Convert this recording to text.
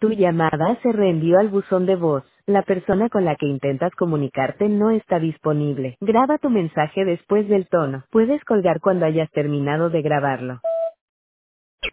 Tu llamada se reenvió al buzón de voz. La persona con la que intentas comunicarte no está disponible. Graba tu mensaje después del tono. Puedes colgar cuando hayas terminado de grabarlo.